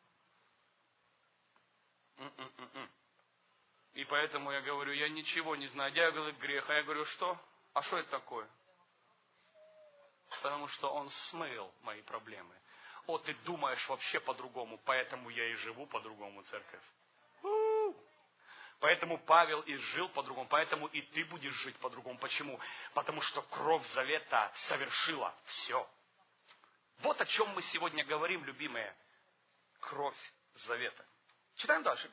М-м-м-м. И поэтому я говорю, я ничего не знаю. Я говорю, грех. А я говорю, что? А что это такое? Потому что он смыл мои проблемы. О, ты думаешь вообще по-другому, поэтому я и живу по-другому, церковь. У-у-у. Поэтому Павел и жил по-другому, поэтому и ты будешь жить по-другому. Почему? Потому что кровь завета совершила все. Вот о чем мы сегодня говорим, любимые. Кровь завета. Читаем дальше.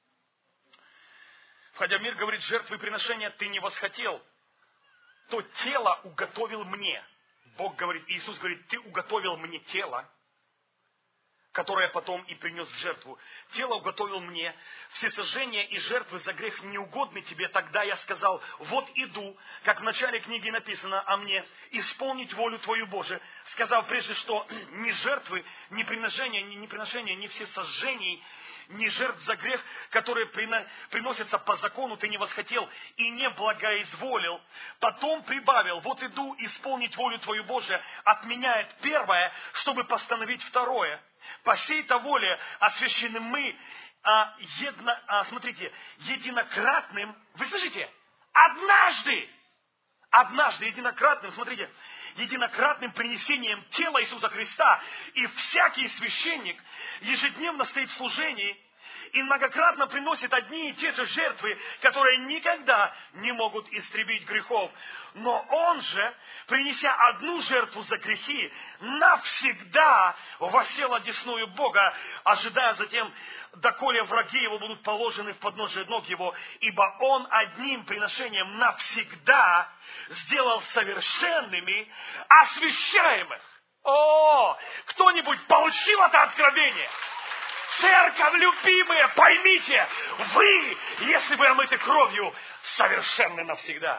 Входя в мир, говорит, жертвы и приношения ты не восхотел, то тело уготовил мне. Бог говорит, Иисус говорит, ты уготовил мне тело, которое потом и принес в жертву. Тело уготовил мне, всесожжения и жертвы за грех неугодны тебе. Тогда я сказал, вот иду, как в начале книги написано о мне, исполнить волю Твою, Боже. Сказав прежде, что ни жертвы, ни приношения, ни, ни приношения, ни всесожжений, ни жертв за грех, которые приносятся по закону, ты не восхотел и не благоизволил. Потом прибавил, вот иду исполнить волю Твою, Боже, отменяет первое, чтобы постановить второе. По сей-то воле освящены мы, а, едно, а, смотрите, единократным, вы слышите, однажды, однажды единократным, смотрите, единократным принесением тела Иисуса Христа, и всякий священник ежедневно стоит в служении и многократно приносит одни и те же жертвы, которые никогда не могут истребить грехов. Но он же, принеся одну жертву за грехи, навсегда воссел одесную Бога, ожидая затем, доколе враги его будут положены в подножие ног его, ибо он одним приношением навсегда сделал совершенными освящаемых. О, кто-нибудь получил это откровение? Церковь, любимые, поймите, вы, если вы омыты кровью, совершенны навсегда.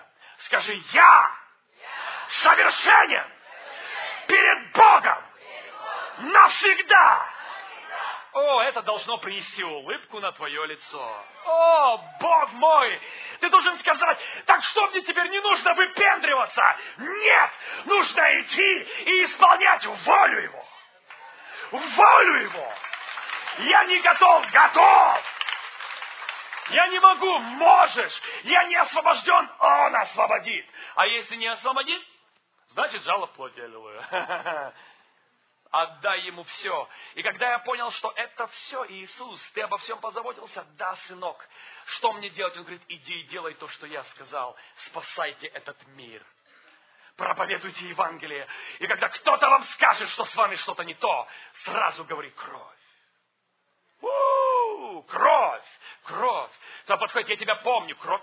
Скажи, я совершенен перед Богом навсегда. О, это должно принести улыбку на твое лицо. О, Бог мой! Ты должен сказать, так что мне теперь не нужно выпендриваться? Нет! Нужно идти и исполнять волю Его. Волю Его! Я не готов, готов! Я не могу, можешь! Я не освобожден, Он освободит! А если не освободит, значит жало в плоти, аллилуйя. Отдай Ему все. И когда я понял, что это все Иисус, Ты обо всем позаботился, да, сынок, что мне делать? Он говорит, иди и делай то, что я сказал. Спасайте этот мир. Проповедуйте Евангелие. И когда кто-то вам скажет, что с вами что-то не то, сразу говори кровь. У-у-у, кровь, кровь. Кто подходит, я тебя помню, кровь.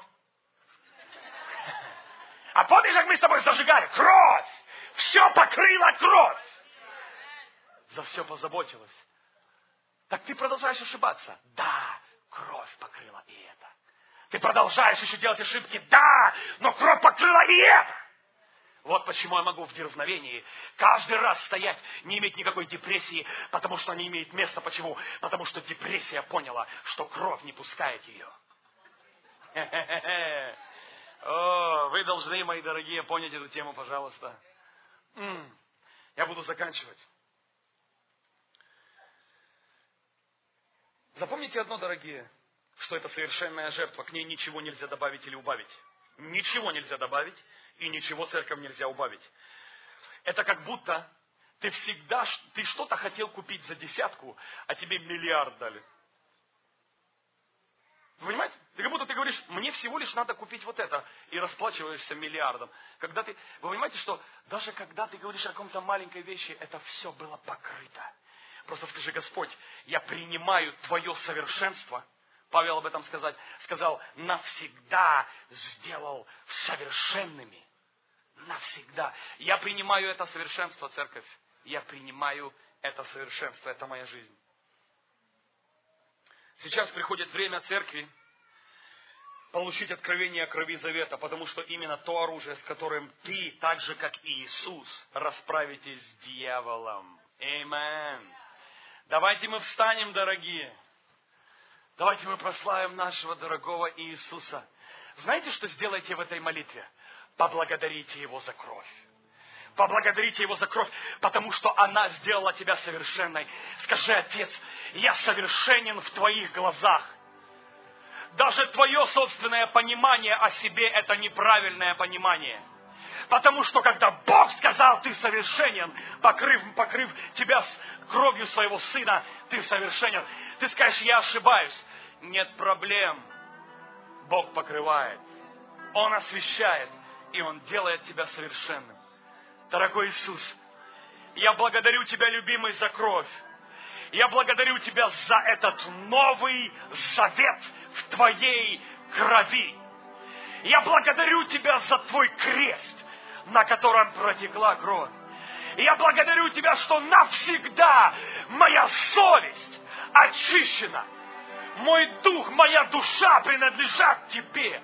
А помнишь, как мы с тобой зажигали? Кровь. Все покрыла кровь. За все позаботилась. Так ты продолжаешь ошибаться? Да, кровь покрыла и это. Ты продолжаешь еще делать ошибки? Да, но кровь покрыла и это. Вот почему я могу в дерзновении каждый раз стоять, не иметь никакой депрессии, потому что она имеет место. Почему? Потому что депрессия поняла, что кровь не пускает ее. О, вы должны, мои дорогие, понять эту тему, пожалуйста. Я буду заканчивать. Запомните одно, дорогие, что это совершенная жертва. К ней ничего нельзя добавить или убавить. Ничего нельзя добавить и ничего церковь нельзя убавить. Это как будто ты всегда, ты что-то хотел купить за десятку, а тебе миллиард дали. Вы понимаете? Ты как будто ты говоришь, мне всего лишь надо купить вот это, и расплачиваешься миллиардом. Когда ты, вы понимаете, что даже когда ты говоришь о каком-то маленькой вещи, это все было покрыто. Просто скажи, Господь, я принимаю Твое совершенство. Павел об этом сказать, сказал, навсегда сделал совершенными. Навсегда. Я принимаю это совершенство, церковь. Я принимаю это совершенство. Это моя жизнь. Сейчас приходит время церкви получить откровение о крови завета, потому что именно то оружие, с которым ты, так же как и Иисус, расправитесь с дьяволом. Аминь. Давайте мы встанем, дорогие. Давайте мы прославим нашего дорогого Иисуса. Знаете, что сделайте в этой молитве? Поблагодарите Его за кровь. Поблагодарите Его за кровь, потому что она сделала тебя совершенной. Скажи, Отец, я совершенен в Твоих глазах. Даже Твое собственное понимание о себе – это неправильное понимание. Потому что когда Бог сказал, ты совершенен, покрыв, покрыв тебя кровью своего Сына, ты совершенен. Ты скажешь, я ошибаюсь. Нет проблем. Бог покрывает. Он освящает. И Он делает тебя совершенным. Дорогой Иисус, я благодарю Тебя, любимый, за кровь. Я благодарю Тебя за этот новый завет в Твоей крови. Я благодарю Тебя за Твой крест, на котором протекла кровь. И я благодарю Тебя, что навсегда моя совесть очищена. Мой дух, моя душа принадлежат Тебе.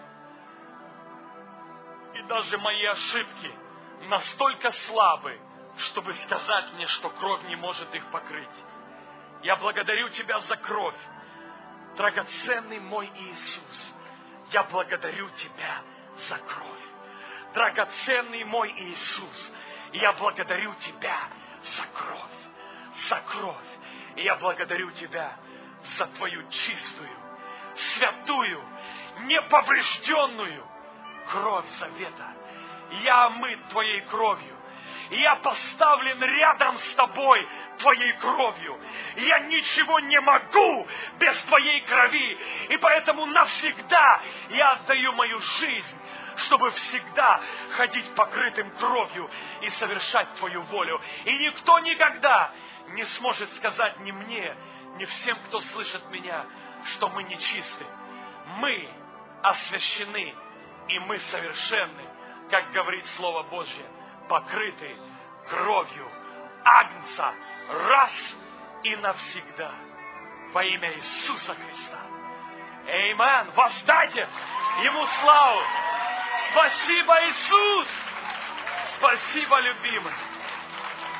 И даже мои ошибки настолько слабы, чтобы сказать мне, что кровь не может их покрыть. Я благодарю Тебя за кровь. Драгоценный мой Иисус, я благодарю Тебя за кровь. Драгоценный мой Иисус, я благодарю Тебя за кровь, за кровь. И я благодарю Тебя за Твою чистую, святую, неповрежденную кровь завета. Я омыт Твоей кровью. Я поставлен рядом с Тобой Твоей кровью. Я ничего не могу без Твоей крови. И поэтому навсегда я отдаю мою жизнь, чтобы всегда ходить покрытым кровью и совершать Твою волю. И никто никогда не сможет сказать ни мне, ни всем, кто слышит меня, что мы нечисты. Мы освящены, и мы совершенны, как говорит Слово Божье, покрыты кровью Агнца раз и навсегда во имя Иисуса Христа. Аминь. Воздайте Ему славу. Спасибо, Иисус! Спасибо, любимый!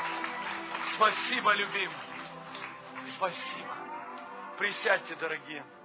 Спасибо, любимый! Спасибо! Присядьте, дорогие.